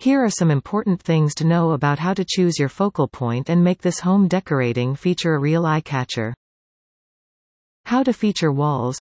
Here are some important things to know about how to choose your focal point and make this home decorating feature a real eye-catcher. How to feature walls.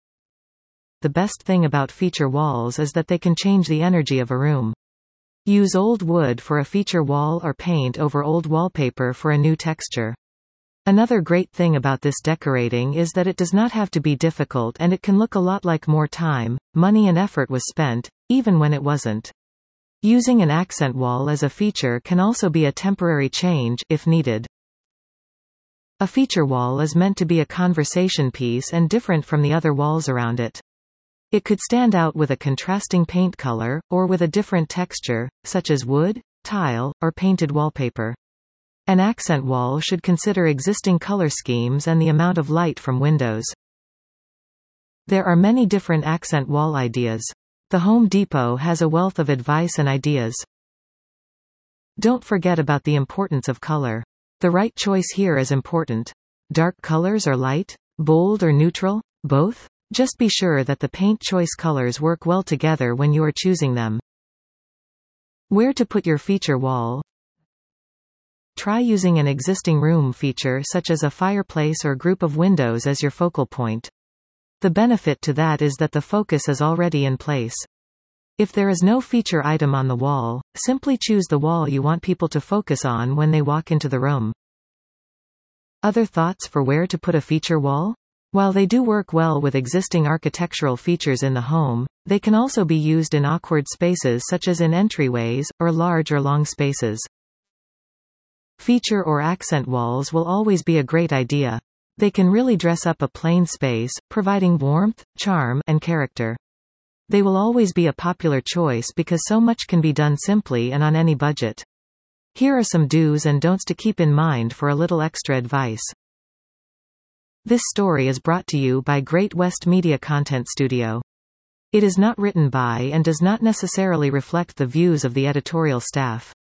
The best thing about feature walls is that they can change the energy of a room. Use old wood for a feature wall or paint over old wallpaper for a new texture. Another great thing about this decorating is that it does not have to be difficult and it can look a lot like more time, money and effort was spent, even when it wasn't. Using an accent wall as a feature can also be a temporary change, if needed. A feature wall is meant to be a conversation piece and different from the other walls around it. It could stand out with a contrasting paint color, or with a different texture, such as wood, tile, or painted wallpaper. An accent wall should consider existing color schemes and the amount of light from windows. There are many different accent wall ideas. The Home Depot has a wealth of advice and ideas. Don't forget about the importance of color. The right choice here is important. Dark colors or light? Bold or neutral? Both? Just be sure that the paint choice colors work well together when you are choosing them. Where to put your feature wall? Try using an existing room feature such as a fireplace or group of windows as your focal point. The benefit to that is that the focus is already in place. If there is no feature item on the wall, simply choose the wall you want people to focus on when they walk into the room. Other thoughts for where to put a feature wall? While they do work well with existing architectural features in the home, they can also be used in awkward spaces such as in entryways, or large or long spaces. Feature or accent walls will always be a great idea. They can really dress up a plain space, providing warmth, charm, and character. They will always be a popular choice because so much can be done simply and on any budget. Here are some do's and don'ts to keep in mind for a little extra advice. This story is brought to you by Great West Media Content Studio. It is not written by and does not necessarily reflect the views of the editorial staff.